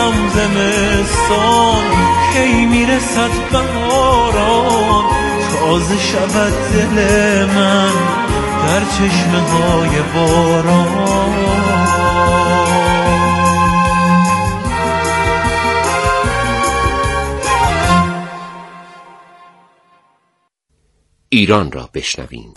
میپرسم زمستان کی میرسد بهاران، تازه شود دل من در چشمه های باران. ایران را بشنویم.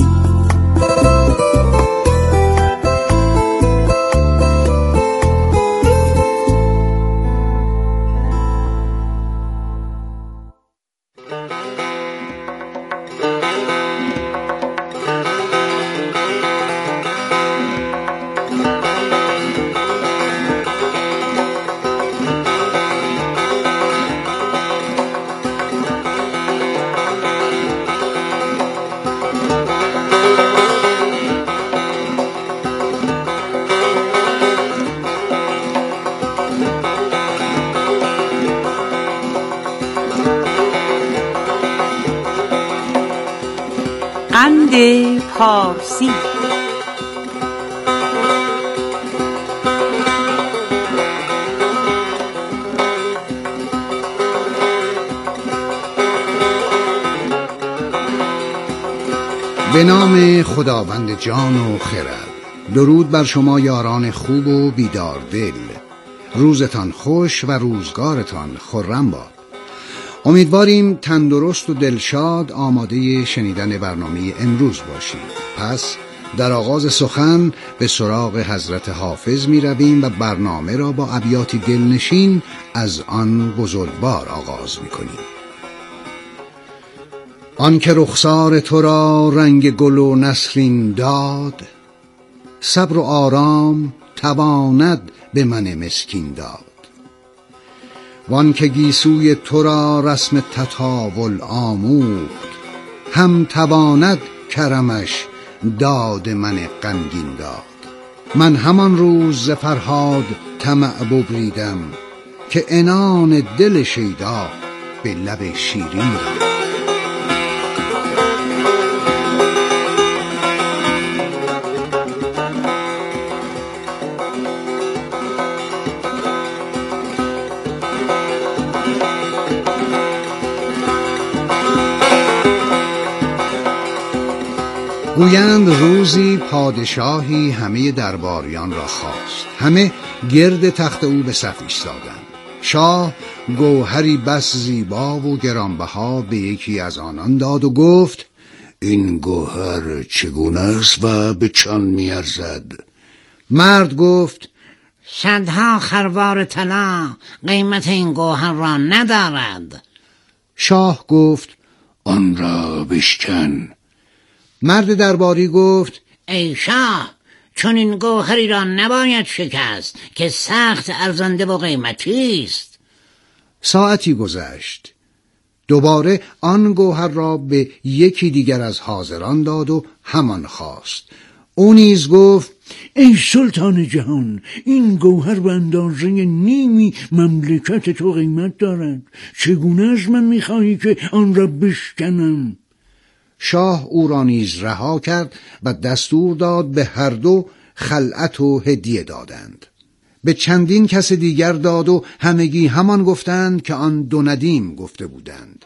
قند پارسی. به نام خداوند جان و خرد. درود بر شما یاران خوب و بیدار دل. روزتان خوش و روزگارتان خرم باد. امیدواریم تندرست و دلشاد آماده شنیدن برنامه امروز باشید. پس در آغاز سخن به سراغ حضرت حافظ می رویم و برنامه را با ابیاتی دلنشین از آن بزرگوار آغاز می کنیم. آن که رخسار تو را رنگ گل و نسرین داد، صبر و آرام تواند به من مسکین داد. وان که گیسوی تو را رسم تطاول آموخت، هم تواند کرمش داد من غمگین داد. من همان روز ز فرهاد طمع ببریدم، که عنان دل شیدا به لب شیرین داد. گویند روزی پادشاهی همه درباریان را خواست. همه گرد تخت او به صف ایستادند. شاه گوهری بس زیبا و گرانبها به یکی از آنان داد و گفت: این گوهر چگونه است و به چند می‌ارزد؟ مرد گفت: صدها خروار طلا قیمت این گوهر را ندارد. شاه گفت: آن را بشکن. مرد درباری گفت: ای شاه، چون این گوهری را نباید شکست که سخت ارزنده و قیمتی است. ساعتی گذشت. دوباره آن گوهر را به یکی دیگر از حاضران داد و همان خواست. او نیز گفت: ای سلطان جهان، این گوهر به اندازه نیمی مملکت تو قیمت دارد. چگونه از من میخواهی که آن را بشکنم؟ شاه او را نیز رها کرد و دستور داد به هر دو خلعت و هدیه دادند. به چندین کس دیگر داد و همگی همان گفتند که آن دو ندیم گفته بودند.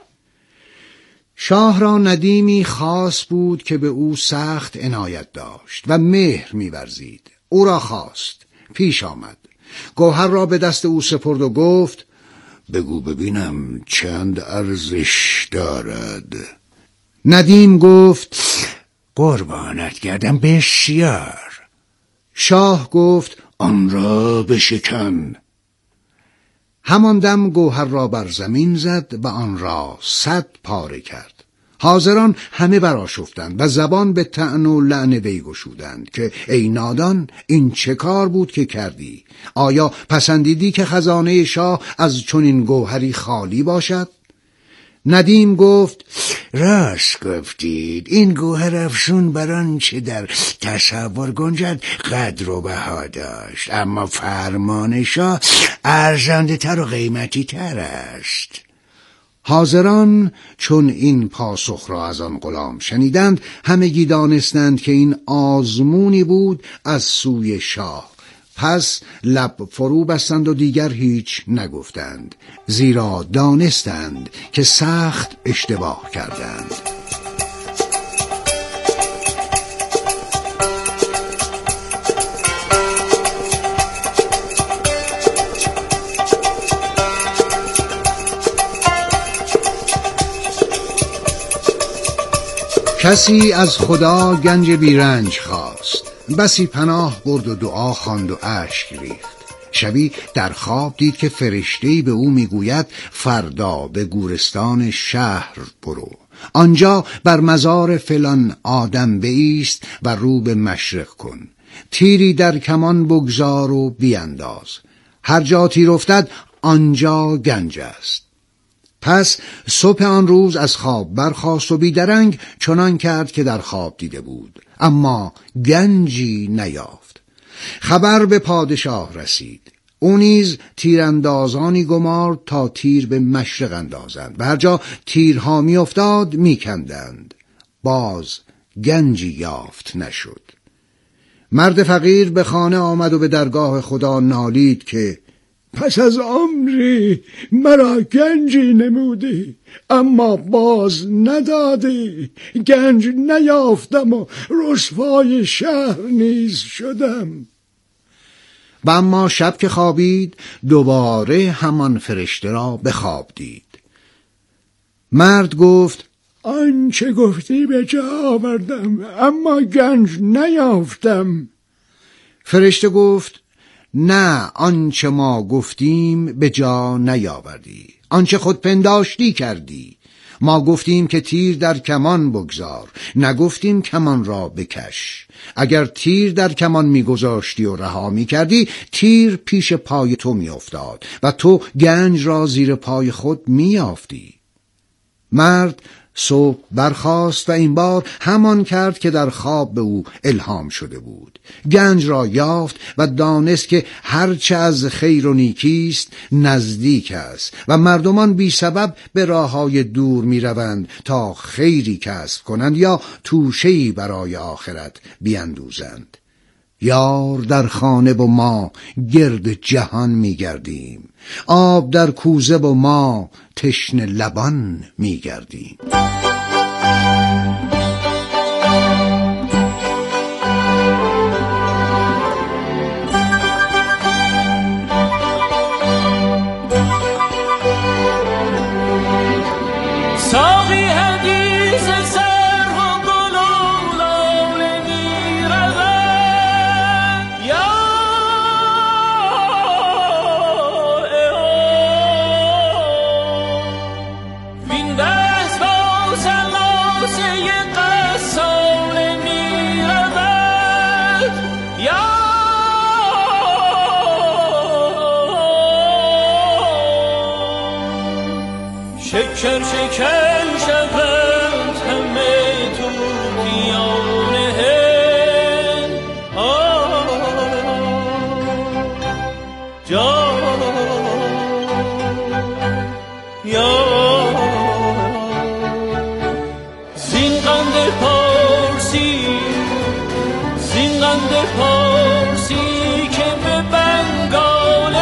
شاه را ندیمی خاص بود که به او سخت عنایت داشت و مهر می‌ورزید. او را خواست. پیش آمد. گوهر را به دست او سپرد و گفت: بگو ببینم چند ارزش دارد؟ ندیم گفت: قربانت گردم بسیار. شاه گفت: آن را بشکن. همان دم گوهر را بر زمین زد و آن را 100 پاره کرد. حاضران همه برآشفتند و زبان به طعن و لعن وی گشودند که ای نادان، این چه کار بود که کردی؟ آیا پسندیدی که خزانه شاه از چنین گوهری خالی باشد؟ ندیم گفت: راست گفتید، این گوهر افزون بر آنچه در تصور گنجد قدر و بها داشت، اما فرمان شاه ارزنده تر و قیمتی تر است. حاضران چون این پاسخ را از آن غلام شنیدند، همگی دانستند که این آزمونی بود از سوی شاه پس لب فرو بستند و دیگر هیچ نگفتند، زیرا دانستند که سخت اشتباه کردند. کسی از خدا گنج بیرنج خواست، بسی پناه برد و دعا خواند و اشک ریخت. شبی در خواب دید که فرشته‌ای به او میگوید فردا به گورستان شهر برو، آنجا بر مزار فلان آدم بایست و رو به مشرق کن، تیری در کمان بگذار و بیانداز، هر جا تیر افتد آنجا گنج است. پس صبح آن روز از خواب برخاست و بیدرنگ چنان کرد که در خواب دیده بود، اما گنجی نیافت. خبر به پادشاه رسید. او نیز تیراندازانی گمارد تا تیر به مشرق اندازند و هر جا تیرها می افتاد می کندند. باز گنجی یافت نشد. مرد فقیر به خانه آمد و به درگاه خدا نالید که پس از عمری مرا گنجی نمودی، اما باز ندادی. گنج نیافتم و رسوای شهر نیز شدم. و اما شب که خوابید دوباره همان فرشته را به خواب دید. مرد گفت آنچه گفتی به جا آوردم، اما گنج نیافتم. فرشته گفت نه، آنچه ما گفتیم به جا نیاوردی، آنچه خود پنداشتی کردی. ما گفتیم که تیر در کمان بگذار، نگفتیم کمان را بکش. اگر تیر در کمان میگذاشتی و رها میکردی، تیر پیش پای تو میافتاد و تو گنج را زیر پای خود میافتی. مرد صبح برخاست و این بار همان کرد که در خواب به او الهام شده بود. گنج را یافت و دانست که هرچه از خیر و نیکیست نزدیک است و مردمان بی سبب به راههای دور می روند تا خیری کسب کنند یا توشه‌ای برای آخرت بیندوزند. یار در خانه و ما گرد جهان می گردیم، آب در کوزه و ما تشنه لبان می گردیم. شکر شکر شود همه طوطیان هند، جان یا زین قند پارسی، زین قند پارسی که به بنگال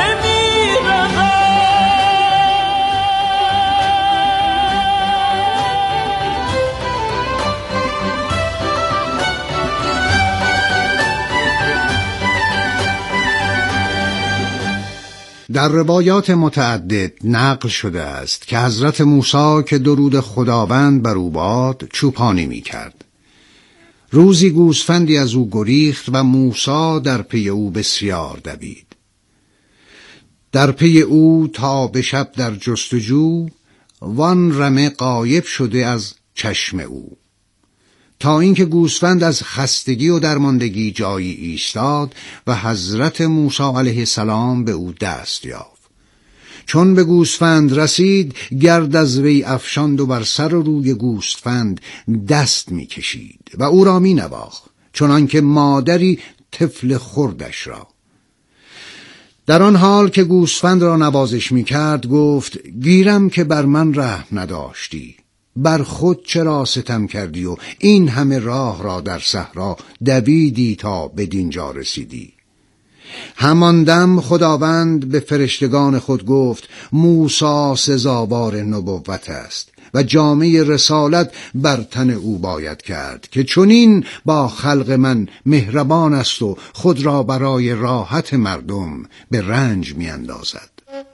در روایات متعدد نقل شده است که حضرت موسی که درود خداوند بر او باد چوپانی می کرد. روزی گوسفندی از او گریخت و موسی در پی او بسیار دوید. در پی او تا به شب در جستجو، وان رمه غایب شده از چشم او، تا اینکه گوسفند از خستگی و درماندگی جایی ایستاد و حضرت موسی علیه السلام به او دست یافت. چون به گوسفند رسید گرد از وی افشاند و بر سر و روی گوسفند دست می کشید و او را می نواخت چنانکه مادری طفل خردش را. در آن حال که گوسفند را نوازش می کرد گفت گیرم که بر من رحم نداشتی، بر خود چرا ستم کردی و این همه راه را در صحرا دویدی تا بدینجا رسیدی. همان دم خداوند به فرشتگان خود گفت موسی سزاوار نبوت است و جامه رسالت بر تن او باید کرد که چنین با خلق من مهربان است و خود را برای راحت مردم به رنج می اندازد.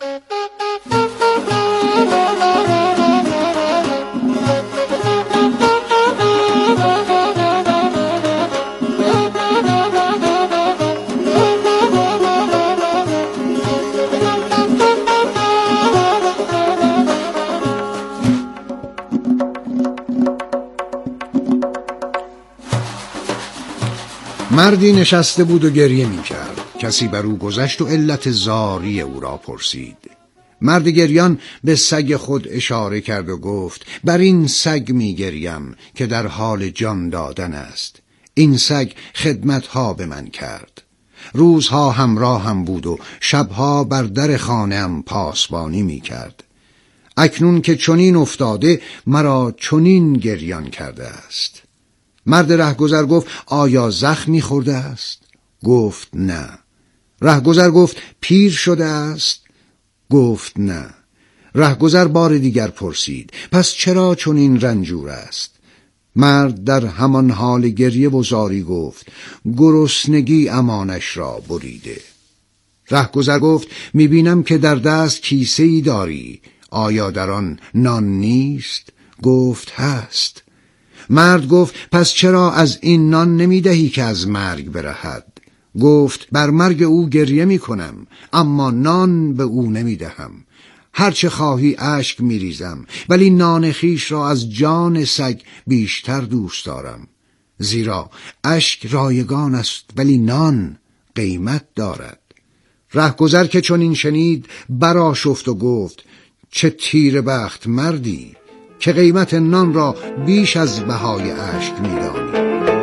مردی نشسته بود و گریه می کرد. کسی بر او گذشت و علت زاری او را پرسید. مرد گریان به سگ خود اشاره کرد و گفت بر این سگ می گریم که در حال جان دادن است. این سگ خدمتها به من کرد. روزها همراهم بود و شبها بر در خانه‌ام پاسبانی می کرد. اکنون که چنین افتاده مرا چنین گریان کرده است. مرد رهگذر گفت آیا زخمی خورده است؟ گفت نه. رهگذر گفت پیر شده است؟ گفت نه. رهگذر بار دیگر پرسید پس چرا چنین رنجور است؟ مرد در همان حال گریه و زاری گفت گرسنگی امانش را بریده. رهگذر گفت میبینم که در دست کیسه‌ای داری، آیا در آن نان نیست؟ گفت هست. مرد گفت پس چرا از این نان نمیدهی که از مرگ برهد؟ گفت بر مرگ او گریه میکنم اما نان به او نمیدهم. هرچه خواهی اشک میریزم ولی نان خیش را از جان سگ بیشتر دوست دارم، زیرا اشک رایگان است ولی نان قیمت دارد. رهگذر که چنین شنید برآشفت و گفت چه تیره بخت مردی که قیمت نان را بیش از بهای اشک می‌دانی.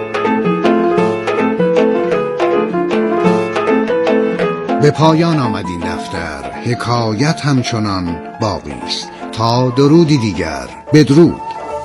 به پایان آمد این دفتر. حکایت همچنان باقی است. تا درودی دیگر، بدرود.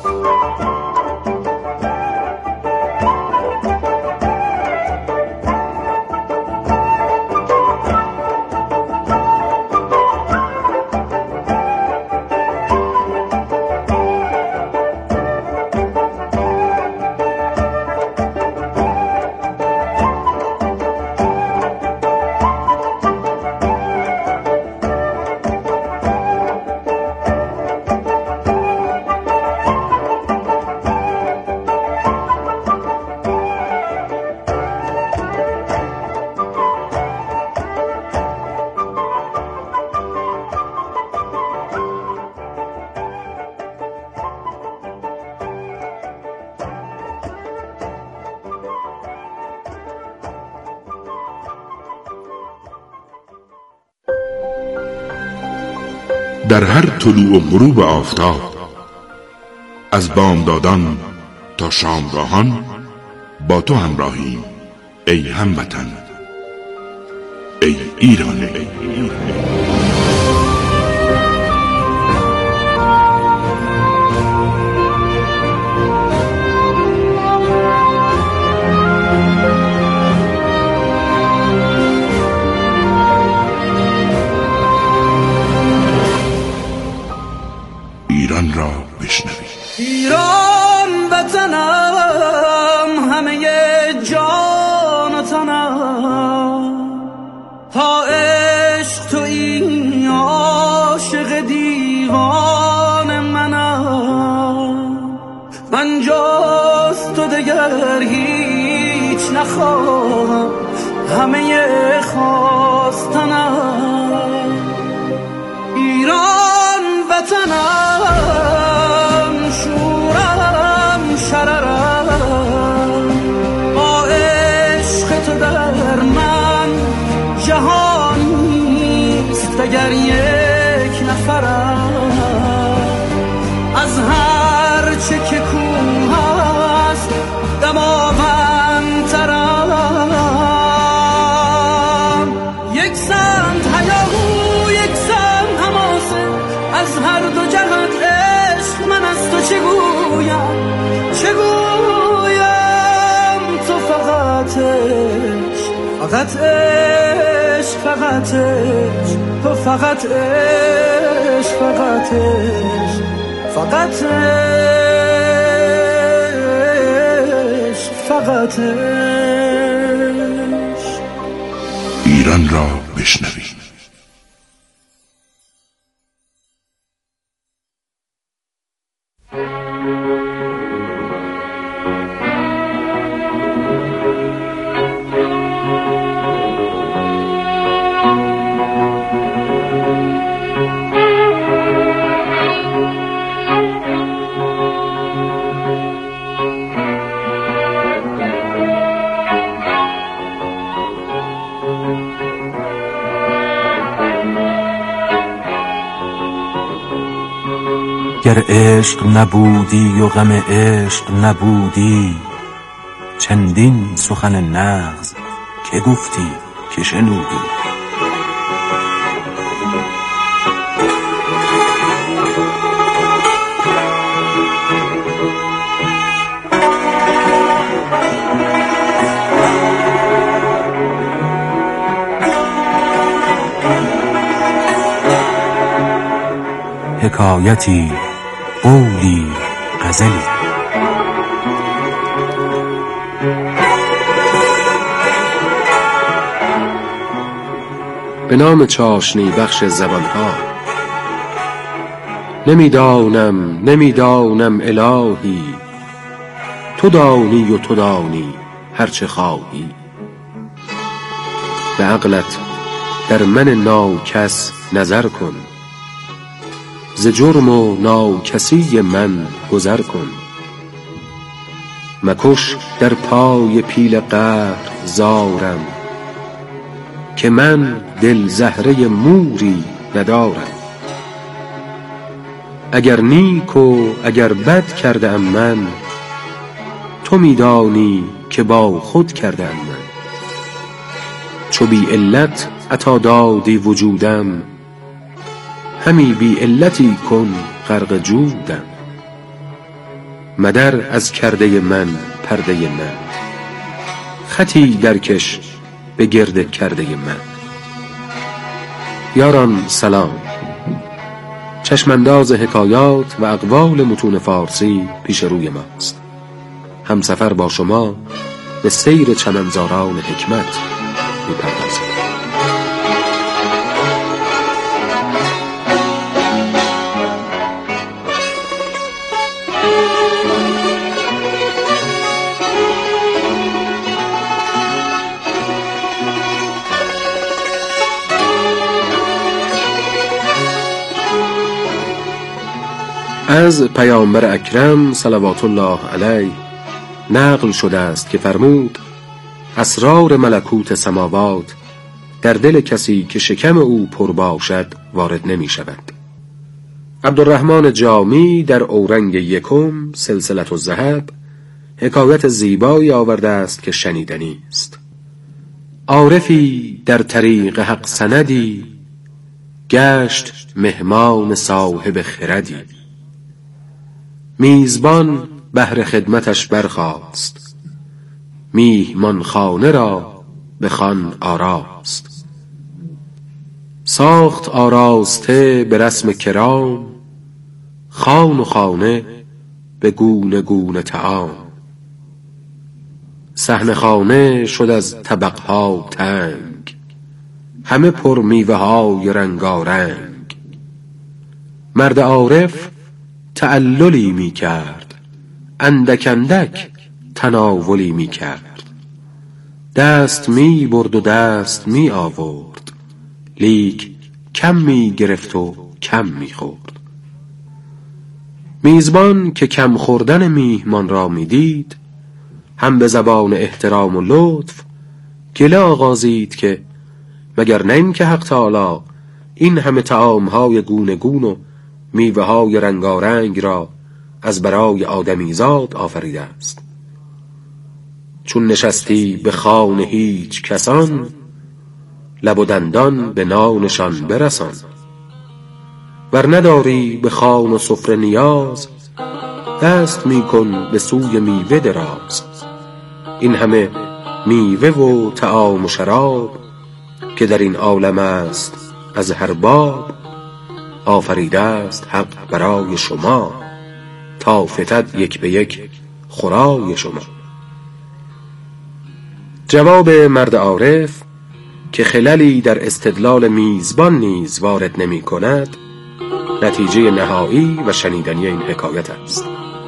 در هر طلوع و غروب آفتاب، از بامدادان تا شامگاهان با تو همراهیم ای هموطن، ای ایران. ایران را بشنوید. ایران وطنم، همه جان و تنم، تا عشق تو این عاشق دیوان منم. من جز تو دگر هیچ نخواهم، همه خواستنم. ایران وطنم، شورم شررم، با عشق تو در من جهان نیست دگر یک نفرم. از هر چه که کوه است دماوندترم. یک سمت هیاهو یک سمت حماسه، از هر دو جهت عشق من از تو چه گویم تو فقط عشق، فقط عشق، فقط عشق، تو فقط عشق، فقط عشق، فقط عشق، فقط عشق. ایران را بشنوید. گر عشق نبودی و غم عشق نبودی، چندین سخن نغز که گفتی که شنودی. حکایتی، قولی، غزلی. به نام چاشنی بخش زبانها. نمیدانم الهی، تو دانی و تو دانی هرچه خواهی. به عقلت در من ناکس نظر کن، ز جرم و ناکسی من گذر کن. مکش در پای پیل قهر زارم، که من دل زهره موری ندارم. اگر نیک و اگر بد کرده ام من، تو میدانی که با خود کرده ام من. چو بی علت عطا دادی وجودم، همی بی علتی کن غرق جودم. مدر از کرده من پرده من، خطی درکش به گرد کرده من. یاران سلام. چشمانداز حکایات و اقوال متون فارسی پیش روی ماست. همسفر با شما به سیر چمنزاران حکمت می‌پردازیم. از پیامبر اکرم صلوات الله علیه نقل شده است که فرمود اسرار ملکوت سماوات در دل کسی که شکم او پر باشد وارد نمی شود. عبدالرحمن جامی در اورنگ یکم سلسلة الذهب حکایت زیبایی آورده است که شنیدنی است. عارفی در طریق حق سندی، گشت مهمان صاحب خردی. میزبان بهر خدمتش برخاست، میهمان خانه را به خوان آراست. ساخت آراسته به رسم کرام، خوان و خانه به گونه گونه طعام. صحن خانه شد از طبقها تنگ، همه پر میوه های رنگارنگ. مرد عارف تعللی می کرد، اندک اندک تناولی می کرد. دست می برد و دست می آورد، لیک کم می گرفت و کم می خورد. میزبان که کم خوردن میهمان را می دید، هم به زبان احترام و لطف گله آغازید که مگر نه این که حق تعالی این همه طعامهای گونه گون و میوه های رنگارنگ را از برای آدمیزاد آفریده است. چون نشستی به خوان هیچ کسان، لب و دندان به نانشان برسان. ور نداری به خوان و سفره نیاز، دست می کن به سوی میوه دراز. این همه میوه و طعام و شراب که در این عالم است از هر باب، آفریده است حق برای شما تا فتد یک به یک خورای شما. جواب مرد عارف که خللی در استدلال میزبان نیز وارد نمی کند نتیجه نهایی و شنیدنی این حکایت است.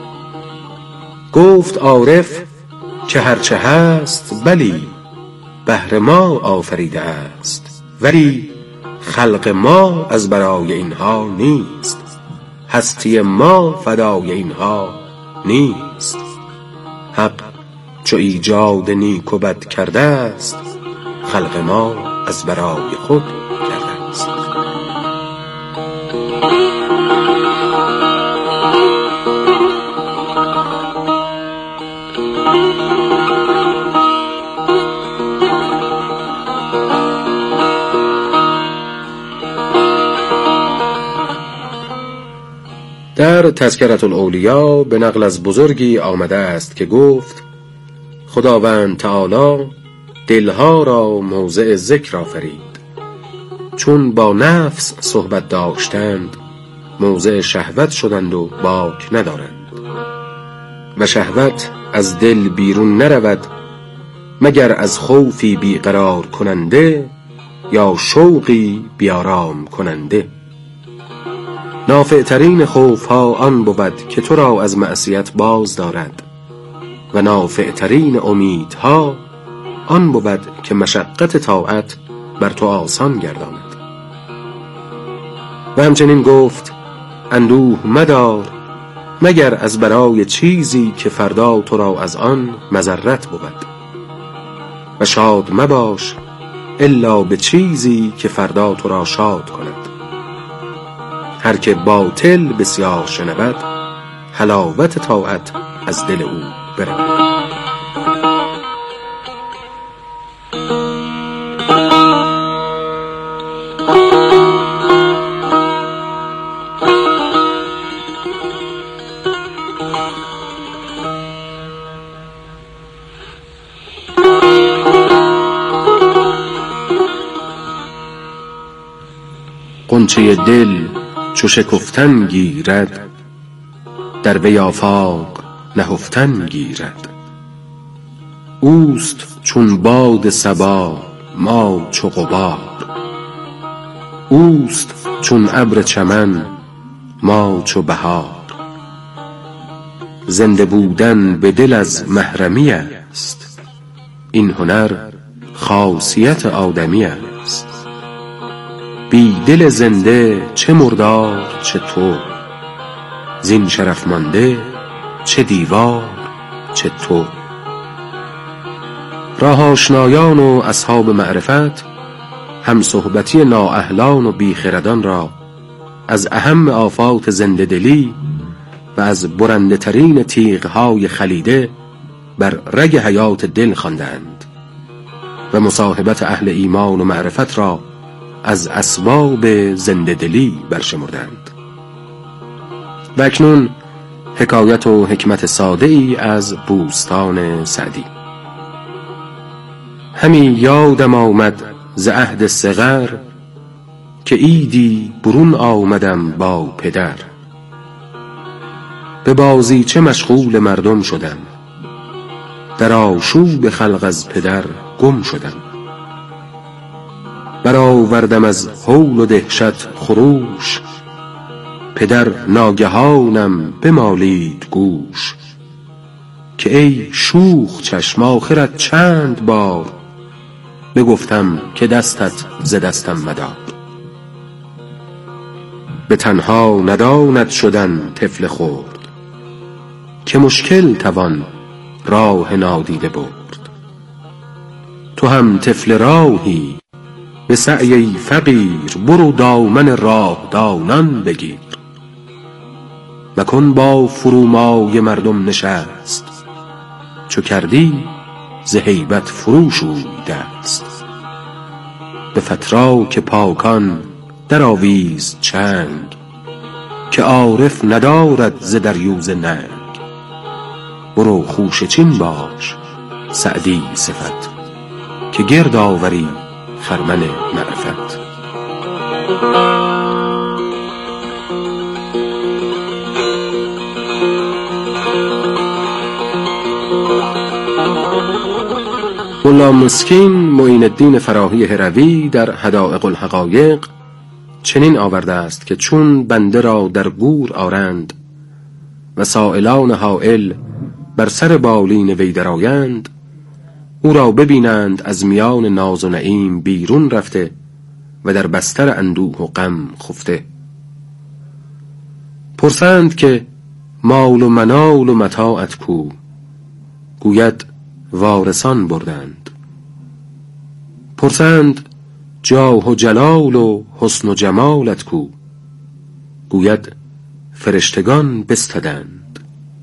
گفت عارف که هرچه هست بلی بهر ما آفریده است، ولی خلق ما از برای اینها نیست، هستی ما فدای اینها نیست. حق چو ایجاد نیک و بد کرده است، خلق ما از برای خود کرده است. در تذکرة الاولیا به نقل از بزرگی آمده است که گفت خداوند تعالی دلها را موضع ذکر آفرید، چون با نفس صحبت داشتند موضع شهوت شدند و باک ندارند و شهوت از دل بیرون نرود مگر از خوفی بیقرار کننده یا شوقی بیارام کننده. نافعترین خوفها آن بود که تو را از معصیت باز دارد و نافعترین امیدها آن بود که مشقت طاعت بر تو آسان گرداند. و همچنین گفت اندوه مدار مگر از برای چیزی که فردا تو را از آن مضرت بود، و شاد مباش الا به چیزی که فردا تو را شاد کند. هر که باطل بسیار شنود حلاوت طاعت از دل او برود. غنچه دل چو شکفتن گیرد، در وی آفاق نهفتن گیرد. اوست چون باد صبا ما چو غبار، اوست چون ابر چمن ما چو بهار. زنده بودن به دل از محرمی است، این هنر خاصیت آدمی است. بی دل زنده چه مردار چه تو، زین شرف مانده چه دیوار چه تو. راه آشنایان و اصحاب معرفت هم صحبتی نااهلان و بیخردان را از اهم آفات زنده دلی و از برنده ترین تیغهای خلیده بر رگ حیات دل خواندند و مصاحبت اهل ایمان و معرفت را از اسباب زنده دلی برشمردند. و اکنون حکایت و حکمت ساده ای از بوستان سعدی. همی یادم آمد ز عهد صغر، که عیدی برون آمدم با پدر. به بازیچه مشغول مردم شدم، در آشوب خلق از پدر گم شدم. برآوردم از هول و دهشت خروش، پدر ناگهانم بمالید گوش. که ای شوخ چشم آخرت چند بار، بگفتم که دستت ز دستم مدار. به تنها نداند شدن طفل خرد، که مشکل توان راه نادیده برد. تو هم طفل راهی به سعی فقیر، برو دامن راه دانان بگیر. مکن با فرومای مردم نشست، چو کردی ز هیبت فرو شوی دست. به فتراک پاکان در آویز چنگ، که عارف ندارد ز دریوزه ننگ. برو خوشه چین باش سعدی صفت که گرد آوری خرمن معرفت. ملا مسکین معین الدین فراهی هروی در حدائق الحقایق چنین آورده است که چون بنده را در گور آرند و سائلان حائل بر سر بالین وی درآیند، او را ببینند از میان ناز و نعیم بیرون رفته و در بستر اندوه و غم خفته. پرسند که مال و منال و متاعت کو؟ گوید وارثان بردند. پرسند جاه و جلال و حسن و جمالت کو؟ گوید فرشتگان بستدند.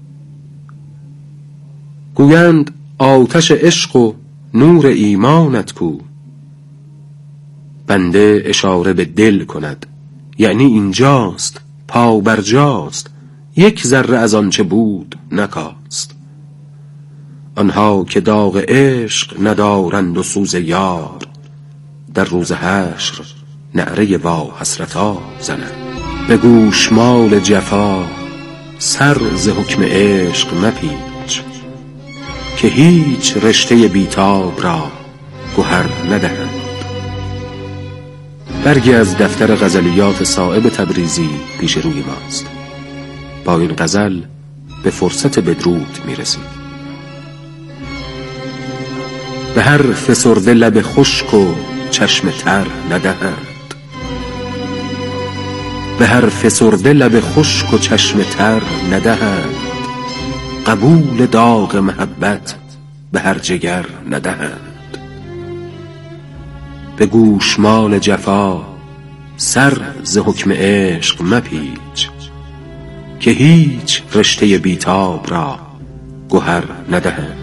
گویند آتش عشق و نور ایمانت کو؟ بنده اشاره به دل کند، یعنی اینجاست، پا برجاست، یک ذره از آنچه بود نکاست. آنها که داغ عشق ندارند و سوز یار، در روز حشر نعره وا حسرتا زنند. به گوشمال جفا سر ز حکم عشق مپیچ، که هیچ رشته بیتاب را گوهر ندهند. برگی از دفتر غزلیات صائب تبریزی پیش روی ماست. با این غزل به فرصت بدرود میرسیم. به هر فسرده لب خشک و چشم تر ندهند، به هر فسرده لب خشک و چشم تر ندهند. قبول داغ محبت به هر جگر ندهند. به گوشمال جفا سر ز حکم عشق مپیچ، که هیچ رشته بیتاب را گوهر ندهند.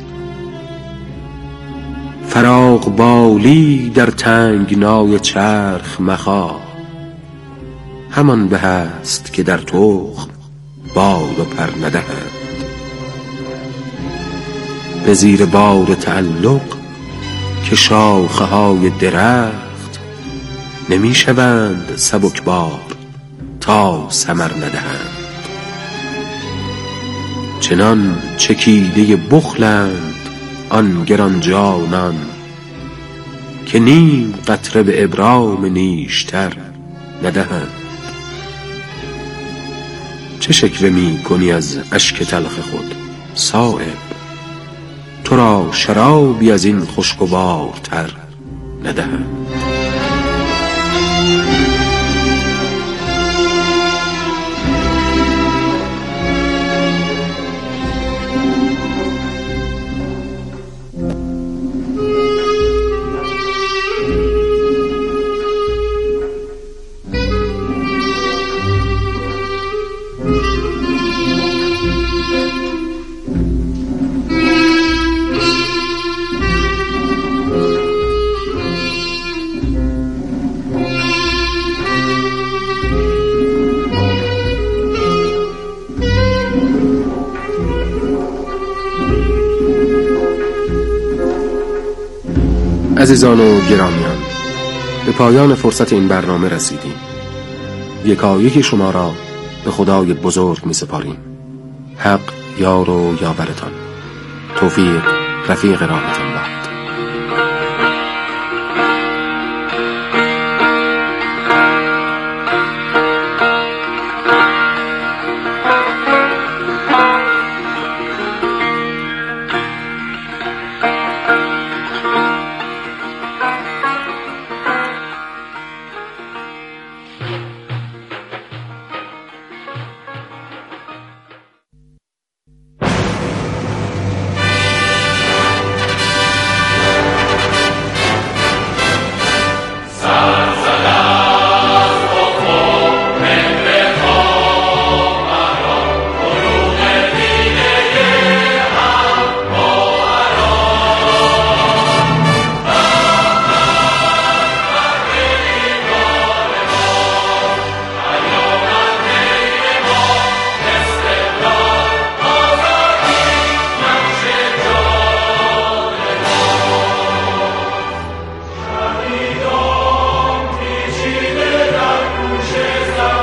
فراق بالی در تنگنای چرخ مخواه، همان به است که در تخم بال و پر ندهند. به زیر بار تعلق که شاخه های درخت، نمی شوند سبکبار تا ثمر ندهند. چنان چکیده بخلند آن گرانجانان، که نیم قطره به ابرام نیشتر ندهند. چه شکوه می کنی از اشک تلخ خود صایب؟ تو را شرابی از این خوشگوارتر ندهند. عزیزان و گرامیان، به پایان فرصت این برنامه رسیدیم. یکایک شما را به خدای بزرگ می سپاریم. حق یار و یاورتان. توفیق رفیق راهتان.